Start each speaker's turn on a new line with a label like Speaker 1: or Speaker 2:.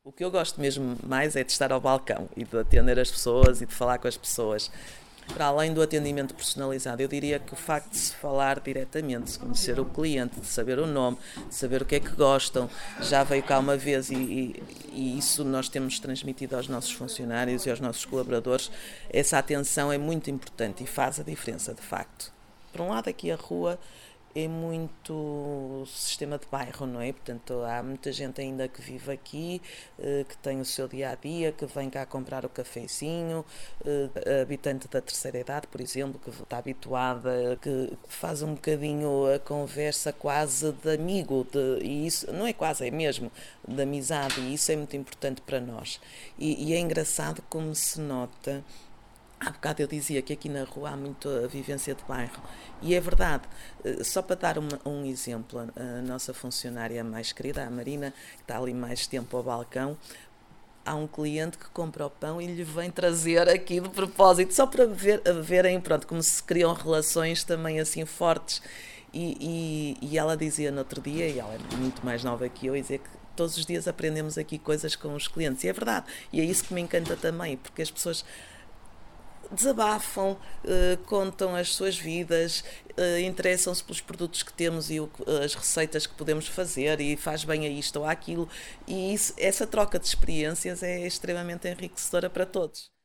Speaker 1: O que eu gosto mesmo mais é de estar ao balcão e de atender as pessoas e de falar com as pessoas. Para além do atendimento personalizado, eu diria que o facto de se falar diretamente, de se conhecer o cliente, de saber o nome, de saber o que é que gostam, já veio cá uma vez e isso nós temos transmitido aos nossos funcionários e aos nossos colaboradores. Essa atenção é muito importante e faz a diferença, de facto. Por um lado, aqui a rua é muito sistema de bairro, não é? Portanto, há muita gente ainda que vive aqui, que tem o seu dia a dia, que vem cá comprar o cafezinho, habitante da terceira idade, por exemplo, que está habituada, que faz um bocadinho a conversa quase de amigo, e isso não é quase, é mesmo de amizade, e isso é muito importante para nós. E é engraçado como se nota. Há bocado eu dizia que aqui na rua há muito a vivência de bairro. E é verdade. Só para dar um exemplo, a nossa funcionária mais querida, a Marina, que está ali mais tempo ao balcão, há um cliente que compra o pão e lhe vem trazer aqui de propósito, só para verem, pronto, como se criam relações também assim fortes. E ela dizia no outro dia, e ela é muito mais nova que eu, dizia que todos os dias aprendemos aqui coisas com os clientes. E é verdade. E é isso que me encanta também, porque as pessoas desabafam, contam as suas vidas, interessam-se pelos produtos que temos e as receitas que podemos fazer e faz bem a isto ou àquilo. E essa troca de experiências é extremamente enriquecedora para todos.